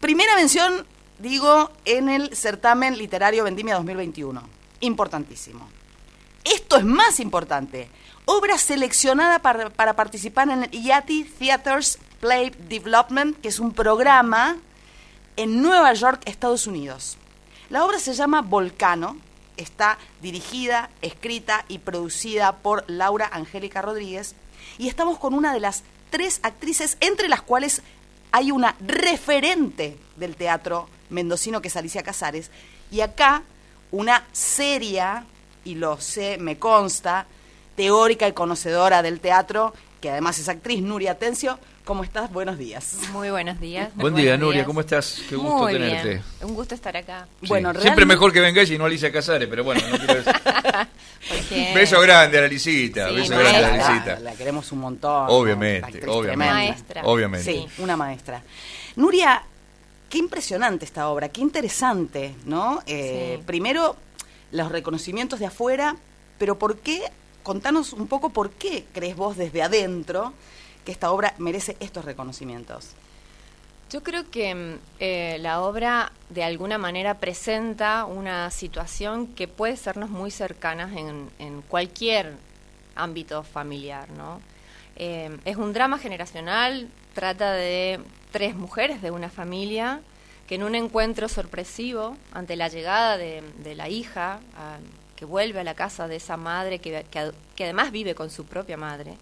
Primera mención, digo, en el certamen literario Vendimia 2021. Importantísimo. Esto es más importante. Obra seleccionada para participar en el IATI Theaters Play Development, que es un programa en Nueva York, Estados Unidos. La obra se llama Volcano. Está dirigida, escrita y producida por Laura Angélica Rodríguez. Y estamos con una de las 3 actrices, entre las cuales hay una referente del teatro mendocino, que es Alicia Casares. Y acá una seria, y lo sé, me consta, teórica y conocedora del teatro, que además es actriz, Nuria Atencio. ¿Cómo estás? Buenos días. Muy buenos días. Buen día, Nuria, ¿cómo estás? Qué gusto muy tenerte. Bien. Un gusto estar acá. Sí. Bueno, siempre mejor que vengáis y no Alicia Casares, pero bueno, no quiero decir. Porque... Beso grande a la Licita, Sí, beso maestra. grande a la Licita. La queremos un montón. Obviamente, ¿no? obviamente. Maestra. Obviamente. Sí, una maestra. Nuria, qué impresionante esta obra, qué interesante, ¿no? Sí. Primero, los reconocimientos de afuera, pero ¿por qué? Contanos un poco por qué crees vos desde adentro que esta obra merece estos reconocimientos. Yo creo que la obra de alguna manera presenta una situación que puede sernos muy cercanas en cualquier ámbito familiar, ¿no? Es un drama generacional, trata de 3 mujeres de una familia que en un encuentro sorpresivo ante la llegada de la hija, que vuelve a la casa de esa madre que además vive con su propia madre,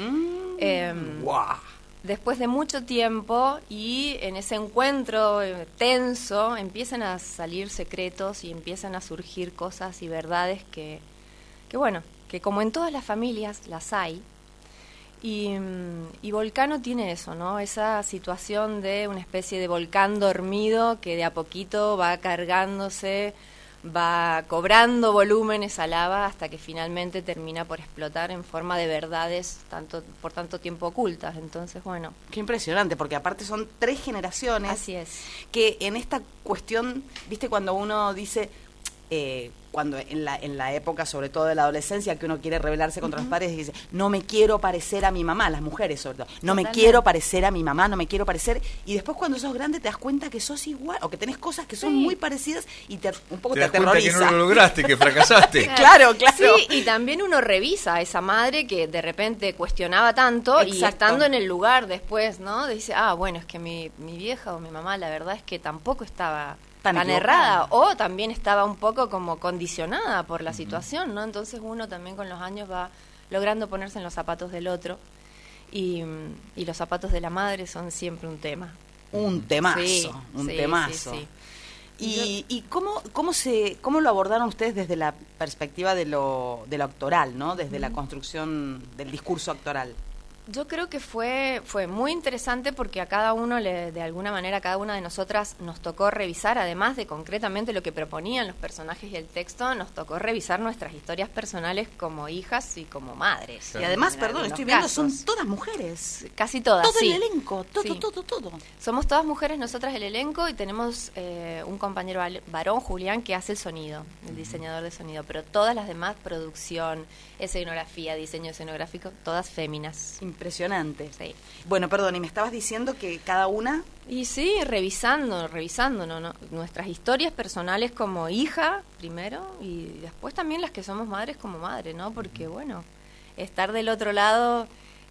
¡Guau! después de mucho tiempo y en ese encuentro tenso empiezan a salir secretos y empiezan a surgir cosas y verdades que bueno, que como en todas las familias las hay. Y Volcano tiene eso, ¿no? Esa situación de una especie de volcán dormido que de a poquito va cargándose, va cobrando volumen esa lava hasta que finalmente termina por explotar en forma de verdades por tanto tiempo ocultas. Entonces, bueno. Qué impresionante, porque aparte son 3 generaciones. Así es. Que en esta cuestión, viste, cuando uno dice, cuando en la época, sobre todo de la adolescencia, que uno quiere rebelarse contra los padres y dice, no me quiero parecer a mi mamá, las mujeres sobre todo, no me quiero parecer a mi mamá, no me quiero parecer, y después cuando sos grande te das cuenta que sos igual, o que tenés cosas que son muy parecidas y un poco te das cuenta aterroriza. que no lo lograste, que fracasaste. Claro. Sí, y también uno revisa a esa madre que de repente cuestionaba tanto. Exacto. Y estando en el lugar después, ¿no? Dice, bueno, es que mi vieja o mi mamá la verdad es que tampoco estaba tan errada, o también estaba un poco como condicionada por la situación, ¿no? Entonces uno también con los años va logrando ponerse en los zapatos del otro y los zapatos de la madre son siempre un tema. Un temazo, Sí, temazo. sí. ¿Y cómo lo abordaron ustedes desde la perspectiva de lo actoral, ¿no? Desde la construcción del discurso actoral. Yo creo que fue muy interesante porque a cada uno, de alguna manera, a cada una de nosotras nos tocó revisar, además de concretamente lo que proponían los personajes y el texto, nos tocó revisar nuestras historias personales como hijas y como madres. Y además, en perdón, algunos estoy viendo, casos. son todas mujeres. Casi todas, Todo sí. el elenco, todo. Somos todas mujeres nosotras el elenco y tenemos un compañero varón, Julián, que hace el sonido, el diseñador de sonido, pero todas las demás, producción, escenografía, diseño escenográfico, todas féminas. Impresionante. Sí. Bueno, perdón, y me estabas diciendo que cada una... Y sí, revisando ¿no? Nuestras historias personales como hija, primero, y después también las que somos madres como madre, ¿no? Porque, bueno, estar del otro lado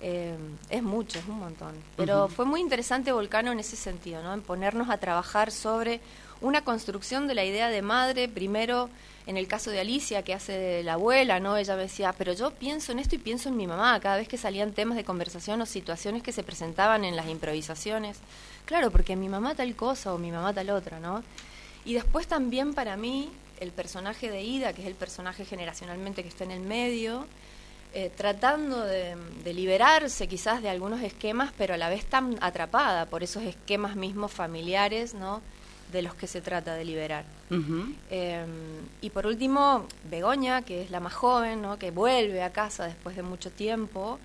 es mucho, es un montón. Pero fue muy interesante Volcano en ese sentido, ¿no? En ponernos a trabajar sobre una construcción de la idea de madre, primero... En el caso de Alicia, que hace de la abuela, ¿no? Ella me decía, pero yo pienso en esto y pienso en mi mamá, cada vez que salían temas de conversación o situaciones que se presentaban en las improvisaciones. Claro, porque mi mamá tal cosa o mi mamá tal otra, ¿no? Y después también para mí, el personaje de Ida, que es el personaje generacionalmente que está en el medio, tratando de liberarse quizás de algunos esquemas, pero a la vez tan atrapada por esos esquemas mismos familiares, ¿no? De los que se trata de liberar. Y por último, Begoña, que es la más joven, ¿no? Que vuelve a casa después de mucho tiempo,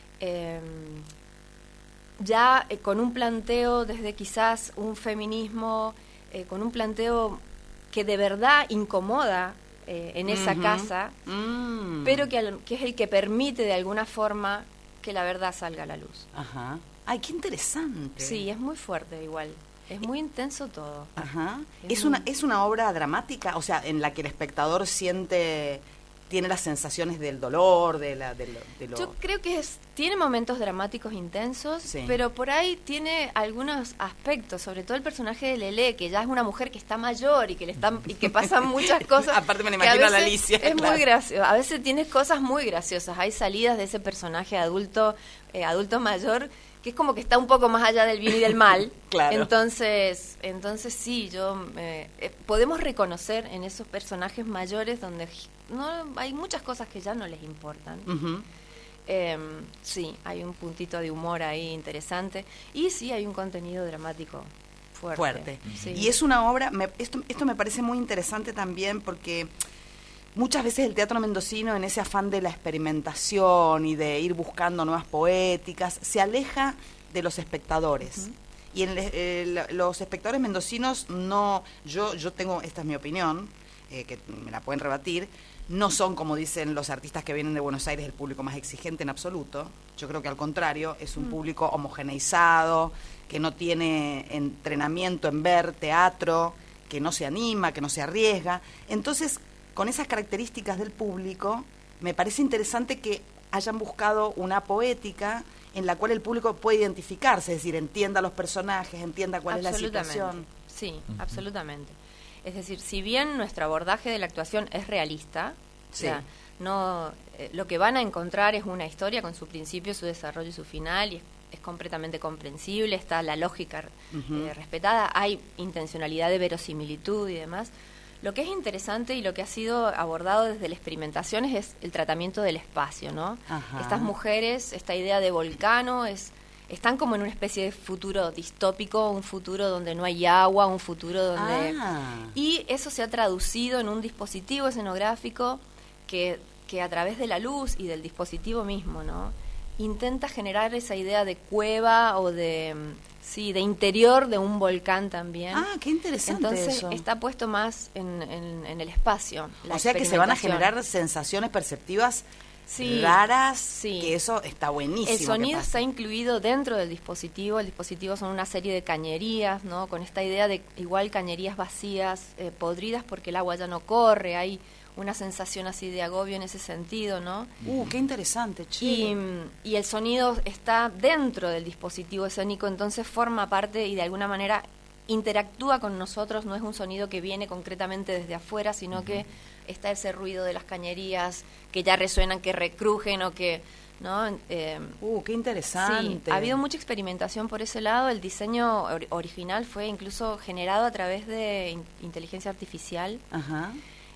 ya con un planteo desde quizás un feminismo, con un planteo que de verdad incomoda en esa casa, pero que es el que permite de alguna forma que la verdad salga a la luz. Ajá. Ay, qué interesante. Sí, es muy fuerte igual. Es muy intenso todo. Ajá. Es Es una obra dramática, o sea, en la que el espectador tiene las sensaciones del dolor, de lo... Yo creo que tiene momentos dramáticos intensos, Sí. pero por ahí tiene algunos aspectos, sobre todo el personaje de Lelé, que ya es una mujer que está mayor y que pasan muchas cosas. Aparte me la que imagino a la veces Alicia, Es claro. muy gracioso. A veces tiene cosas muy graciosas. Hay salidas de ese personaje adulto mayor, que es como que está un poco más allá del bien y del mal. Claro. Entonces sí, podemos reconocer en esos personajes mayores donde no hay muchas cosas que ya no les importan. Ujú. Sí, hay un puntito de humor ahí interesante y sí hay un contenido dramático fuerte. Sí. Y es una obra, esto me parece muy interesante también porque muchas veces el teatro mendocino, en ese afán de la experimentación y de ir buscando nuevas poéticas, se aleja de los espectadores. Y los espectadores mendocinos yo tengo, esta es mi opinión, que me la pueden rebatir, no son, como dicen los artistas que vienen de Buenos Aires, el público más exigente en absoluto. Yo creo que al contrario, es un público homogeneizado, que no tiene entrenamiento en ver teatro, que no se anima, que no se arriesga. Entonces, con esas características del público, me parece interesante que hayan buscado una poética en la cual el público puede identificarse, es decir, entienda los personajes, entienda cuál es la situación. Sí, absolutamente. Es decir, si bien nuestro abordaje de la actuación es realista, Sí. o sea, no, lo que van a encontrar es una historia con su principio, su desarrollo y su final, y es completamente comprensible, está la lógica respetada, hay intencionalidad de verosimilitud y demás. Lo que es interesante y lo que ha sido abordado desde la experimentación es el tratamiento del espacio, ¿no? Ajá. Estas mujeres, esta idea de volcano, están como en una especie de futuro distópico, un futuro donde no hay agua, un futuro donde... Y eso se ha traducido en un dispositivo escenográfico que a través de la luz y del dispositivo mismo, ¿no?, intenta generar esa idea de cueva o de interior de un volcán también. Ah, qué interesante. Entonces eso. está puesto más en el espacio. O sea que se van a experimentación. generar sensaciones perceptivas Sí, raras, sí. que eso está buenísimo. El sonido que pase. está incluido dentro del dispositivo. El dispositivo son una serie de cañerías, ¿no? Con esta idea de igual cañerías vacías, podridas porque el agua ya no corre. Hay una sensación así de agobio en ese sentido, ¿no? Qué interesante, che. Y el sonido está dentro del dispositivo escénico, entonces forma parte y de alguna manera interactúa con nosotros. No es un sonido que viene concretamente desde afuera, sino que está ese ruido de las cañerías que ya resuenan, que recrujen o que... ¿no? Qué interesante. Sí, ha habido mucha experimentación por ese lado. El diseño original fue incluso generado a través de inteligencia artificial. Ajá.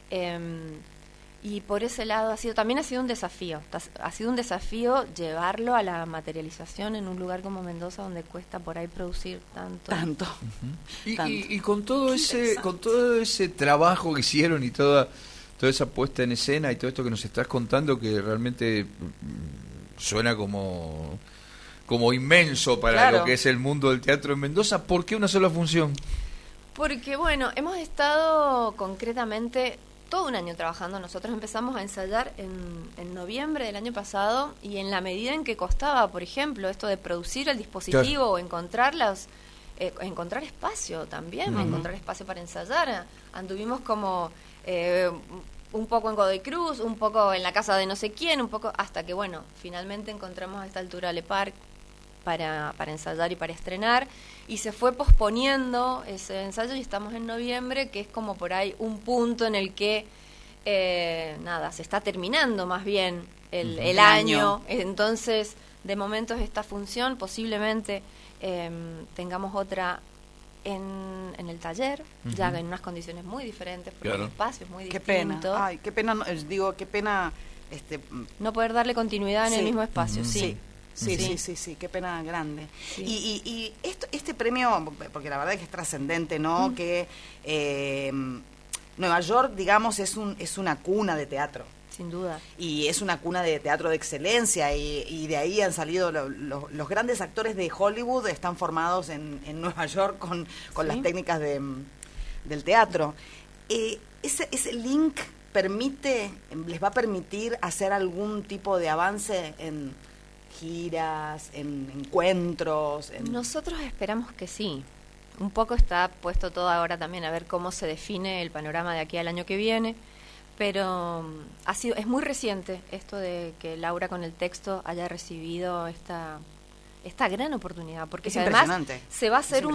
Y por ese lado también ha sido un desafío. Ha sido un desafío llevarlo a la materialización en un lugar como Mendoza, donde cuesta por ahí producir tanto. Tanto. Y con todo ese trabajo que hicieron y toda esa puesta en escena y todo esto que nos estás contando, que realmente suena como inmenso para Claro. lo que es el mundo del teatro en Mendoza, ¿por qué una sola función? Porque, bueno, hemos estado concretamente todo un año trabajando. Nosotros empezamos a ensayar en noviembre del año pasado, y en la medida en que costaba, por ejemplo, esto de producir el dispositivo o encontrar espacio también, encontrar espacio para ensayar. Anduvimos como un poco en Godoy Cruz, un poco en la casa de no sé quién, un poco hasta que, bueno, finalmente encontramos a esta altura Le Parc para ensayar y para estrenar, y se fue posponiendo ese ensayo y estamos en noviembre, que es como por ahí un punto en el que se está terminando más bien el año. Entonces, de momento es esta función, posiblemente tengamos otra en el taller, ya en unas condiciones muy diferentes, porque el espacio es muy Qué distinto. pena. Ay, qué pena, qué pena no poder darle continuidad en el mismo espacio. Sí, qué pena grande. Sí. Y este premio, porque la verdad es que es trascendente, ¿no? Que Nueva York, digamos, es una cuna de teatro. Sin duda. Y es una cuna de teatro de excelencia, y de ahí han salido los grandes actores de Hollywood, están formados en Nueva York con las técnicas del teatro. Ese link les va a permitir hacer algún tipo de avance en giras, en encuentros. Nosotros esperamos que sí. un poco está puesto todo ahora también a ver cómo se define el panorama de aquí al año que viene, pero es muy reciente esto de que Laura con el texto haya recibido esta gran oportunidad, porque es además impresionante. se va a hacer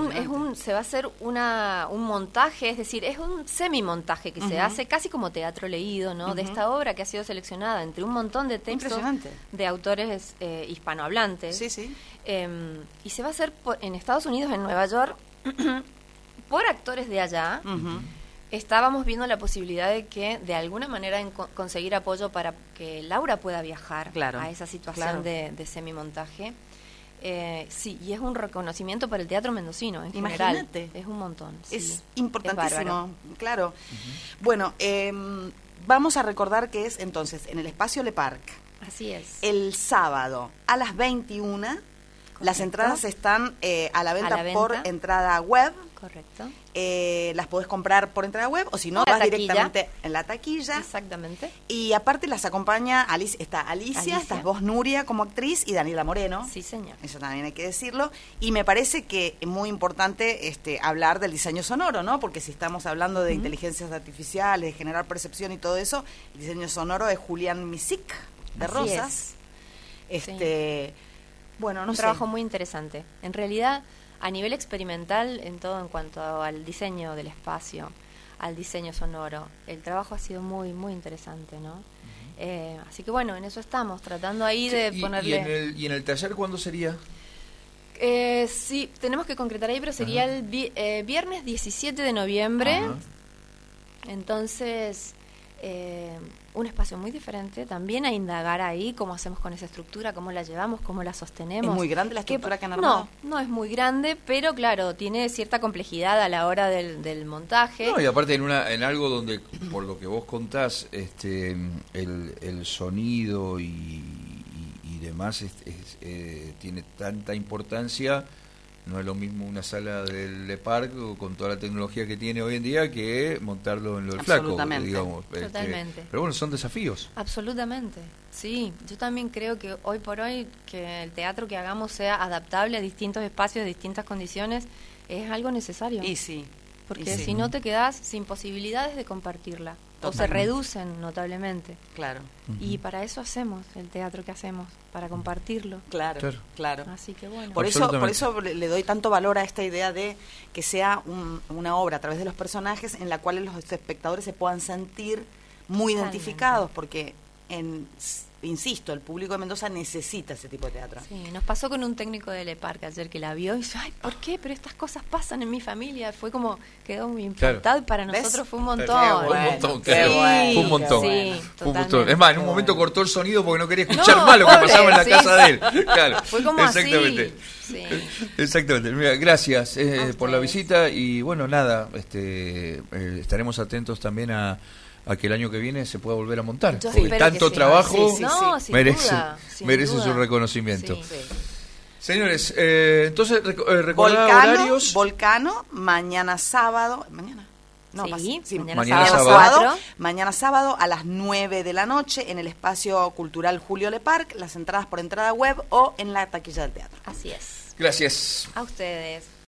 un montaje, es decir, es un semimontaje que se hace casi como teatro leído, ¿no? De esta obra que ha sido seleccionada entre un montón de textos de autores hispanohablantes. Sí, sí. Y se va a hacer en Estados Unidos, en Nueva York, por actores de allá. Estábamos viendo la posibilidad de que de alguna manera conseguir apoyo para que Laura pueda viajar a esa situación de semimontaje. Sí, y es un reconocimiento para el teatro mendocino en general. Es un montón. Sí. Es importantísimo, claro. Bueno, vamos a recordar que es entonces en el Espacio Le Parc. Así es. El sábado a las 21. Correcto. Las entradas están a la venta por entrada web. Correcto. Las podés comprar por entrada web o si no, vas directamente en la taquilla. Exactamente. Y aparte las acompaña Alicia, estás vos, Nuria, como actriz, y Daniela Moreno. Sí, señor. Eso también hay que decirlo. Y me parece que es muy importante hablar del diseño sonoro, ¿no? Porque si estamos hablando de inteligencias artificiales, de generar percepción y todo eso, el diseño sonoro es Julián Misic, de Rosas. Sí. Bueno, no un sé. trabajo muy interesante. En realidad, a nivel experimental, en todo en cuanto al diseño del espacio, al diseño sonoro, el trabajo ha sido muy, muy interesante, ¿no? Así que bueno, en eso estamos, tratando ahí de ponerle... ¿Y en el taller cuándo sería? Sí, tenemos que concretar ahí, pero sería el viernes 17 de noviembre. Entonces... un espacio muy diferente, también a indagar ahí cómo hacemos con esa estructura, cómo la llevamos, cómo la sostenemos. ¿Es muy grande la estructura que han armado? No es muy grande, pero claro, tiene cierta complejidad a la hora del montaje. No, y aparte en algo donde, por lo que vos contás, el sonido y demás tiene tanta importancia. No es lo mismo una sala del Le Parc con toda la tecnología que tiene hoy en día que montarlo en lo del Flaco, digamos. Totalmente. Pero bueno, son desafíos. Absolutamente, sí. Yo también creo que hoy por hoy que el teatro que hagamos sea adaptable a distintos espacios, a distintas condiciones, es algo necesario. Y sí. Porque si no te quedás sin posibilidades de compartirla. O se reducen notablemente. Claro. Y para eso hacemos el teatro que hacemos, para compartirlo. Claro. Así que bueno. Por eso le doy tanto valor a esta idea de que sea una obra a través de los personajes en la cual los espectadores se puedan sentir muy identificados, porque insisto, el público de Mendoza necesita ese tipo de teatro. Sí, nos pasó con un técnico de Le Parc ayer que la vio y dice, ay, ¿por qué? Pero estas cosas pasan en mi familia. Fue como, quedó muy impactado y para nosotros fue un montón. Fue un montón. Sí, fue un montón. Es más, en un momento cortó el sonido porque no quería escuchar más lo que pasaba en la casa de él. Claro. Fue como exactamente. así. Exactamente. Mira, gracias por la visita y bueno, nada, estaremos atentos también a que el año que viene se pueda volver a montar. Porque tanto trabajo merece su reconocimiento. Sí. Señores, entonces recordar horarios. Volcano, mañana sábado. ¿Mañana? No, mañana sábado a las 9 de la noche en el Espacio Cultural Julio Le Parc. Las entradas por entrada web o en la taquilla del teatro. Así es. Gracias. A ustedes.